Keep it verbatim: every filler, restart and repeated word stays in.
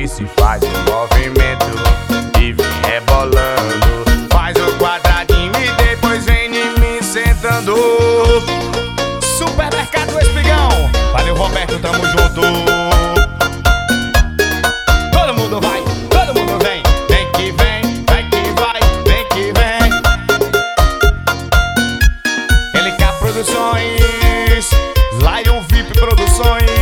que se faz um movimento e vem rebolando. Faz o quadradinho e depois vem em mim sentando. Supermercado Espigão, valeu Roberto, tamo junto. Todo mundo vai, todo mundo vem. Vem que vem, vai que vai, vem que vem. L K Produções, Lion V I P Produções.